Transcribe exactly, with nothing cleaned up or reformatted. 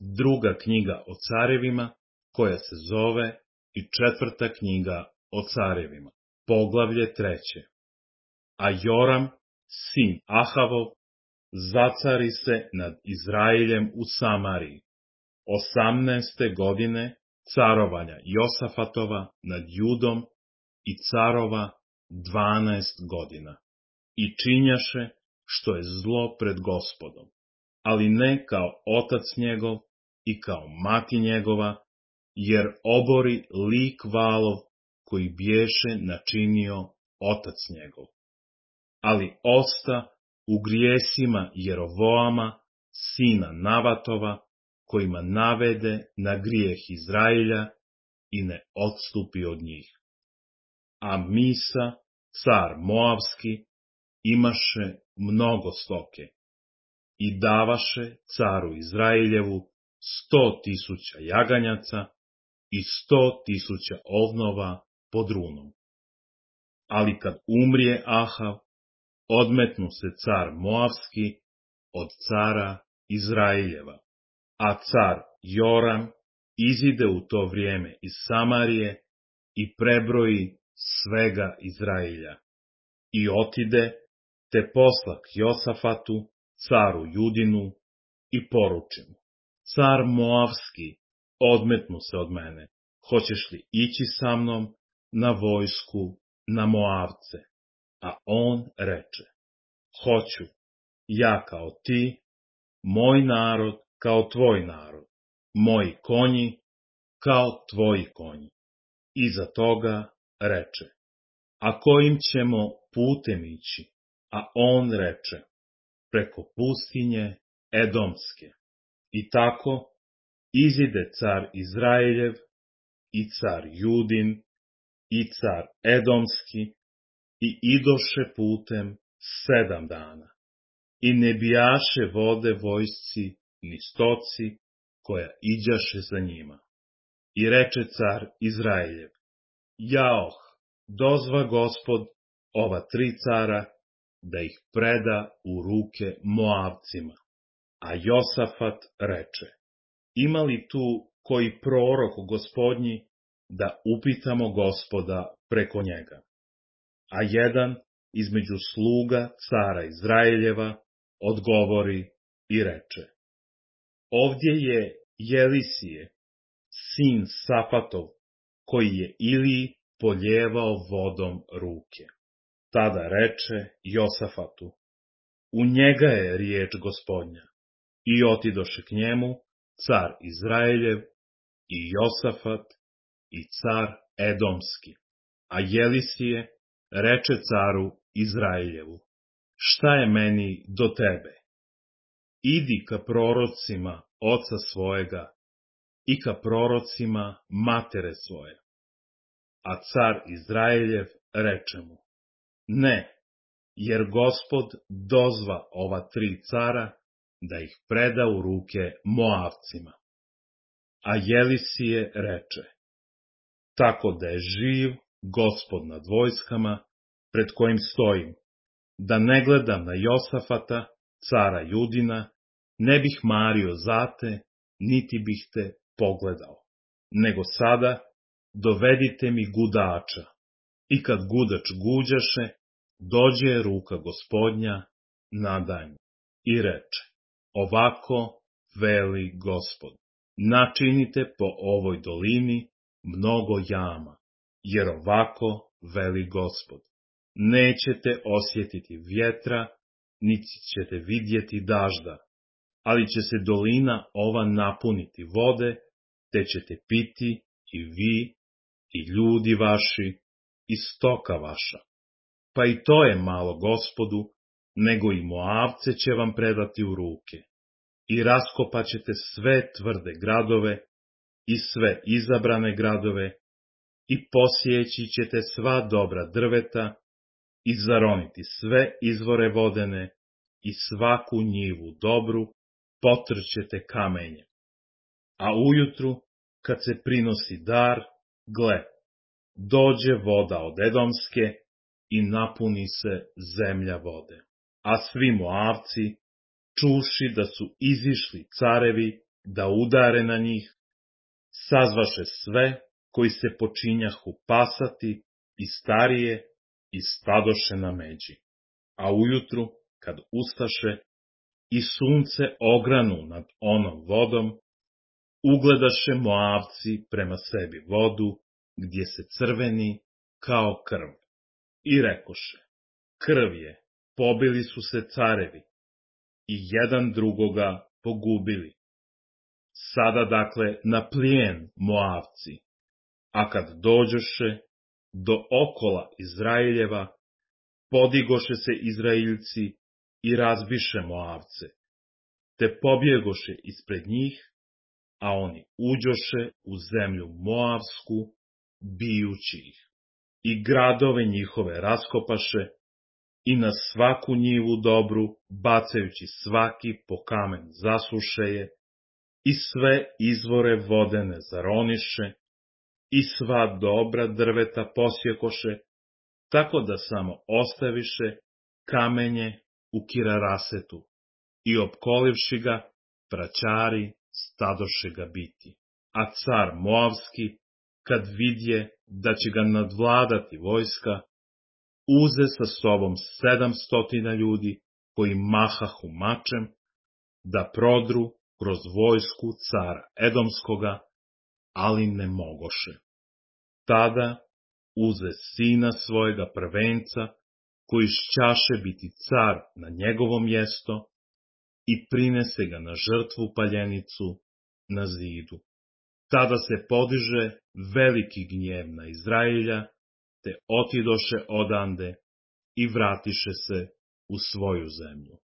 druga knjiga o carevima, koja se zove i četvrta knjiga o carevima, poglavlje treće. A Joram, sin Ahavov, zacari se nad Izraeljem u Samariji, osamnaeste godine carovanja Josafatova nad Judom i carova dvanaest godina. I činjaše što je zlo pred Gospodom, ali ne kao otac njegov i kao mati njegova, jer obori lik Valov koji biješe načinio otac njegov. Ali osta u grijesima Jerovoama, sina Navatova, kojima navede na grijeh Izraelja i ne odstupi od njih. A Misa, car Moavski, imaše mnogo stoke i davaše caru Izraeljevu sto tisuća jaganjaca i sto tisuća ovnova pod runom. Ali kad umrije Ahav, odmetnu se car Moavski od cara Izraeljeva, a car Joram izide u to vrijeme iz Samarije i prebroji svega Izraelja. I otide, te posla k Josafatu, caru Judinu, i poruči mu: car Moavski, odmetnu se od mene, hoćeš li ići sa mnom na vojsku na Moavce? A on reče: hoću, ja kao ti, moj narod kao tvoj narod, moji konji kao tvoji konji. Iza toga reče: a kojim ćemo putem ići? A on reče: preko pustinje Edomske. I tako izide car Izraeljev i car Judin i car Edomski i idoše putem sedam dana. I ne bijaše vode vojsci ni stoci koja iđaše za njima. I reče car Izraeljev: jaoh, dozva Gospod ova tri cara da ih preda u ruke Moavcima. A Josafat reče: ima li tu koji prorok Gospodnji da upitamo Gospoda preko njega? A jedan između sluga cara Izraeljeva odgovori i reče: ovdje je Jelisije, sin Safatov, koji je Iliji poljevao vodom ruke. Tada reče Josafatu: u njega je riječ Gospodnja. I otidoše k njemu car Izraeljev i Josafat i car Edomski. A Jelisije reče caru Izraeljevu: šta je meni do tebe? Idi ka prorocima oca svojega i ka prorocima matere svoje. A car Izraeljev reče mu: ne, jer Gospod dozva ova tri cara da ih preda u ruke Moavcima. A Jelisije reče: tako da je živ Gospod nad vojskama, pred kojim stojim, da ne gledam na Josafata, cara Judina, ne bih mario za te, niti bih te pogledao. Nego sada dovedite mi gudača. I kad gudač guđaše, dođe ruka Gospodnja nadaj mu. I reče: ovako veli Gospod: načinite po ovoj dolini mnogo jama, jer ovako veli Gospod: nećete osjetiti vjetra, niti ćete vidjeti dažda, ali će se dolina ova napuniti vode, te ćete piti i vi, i ljudi vaši, i stoka vaša. Pa i to je malo Gospodu, nego i Moavce će vam predati u ruke. I raskopaćete sve tvrde gradove i sve izabrane gradove i posjeći ćete sva dobra drveta i zaroniti sve izvore vodene i svaku njivu dobru potrćete kamenjem. A ujutru, kad se prinosi dar, gle, dođe voda od Edomske i napuni se zemlja vode. A svi Moavci, čuši da su izišli carevi da udare na njih, sazvaše sve koji se počinjahu pasati i starije i stadoše na međi. A ujutru, kad ustaše i sunce ogranu nad onom vodom, ugledaše Moavci prema sebi vodu, gdje se crveni kao krv. I rekoše, krv je, pobili su se carevi i jedan drugoga pogubili. Sada dakle na plijen Moavci, a kad dođoše do okola Izraeljeva, podigoše se Izraeljci i razbiše Moavce, te pobjegoše ispred njih, a oni uđoše u zemlju Moavsku, bijući ih. I gradove njihove raskopaše i na svaku njivu dobru, bacajući svaki po kamen zasušeje, i sve izvore vodene zaroniše, i sva dobra drveta posjekoše, tako da samo ostaviše kamenje u Kirarasetu, i opkolivši ga, praćari stadoše ga biti. A car Moavski, kad vidje da će ga nadvladati vojska, uze sa sobom sedamstotina ljudi koji mahahu mačem, da prodru kroz vojsku cara Edomskoga, ali ne mogoše. Tada uze sina svojega prvenca, koji šćaše biti car na njegovo mjesto, i prinese ga na žrtvu paljenicu na zidu. Tada se podiže veliki gnjev na Izraelja, te otidoše odande i vratiše se u svoju zemlju.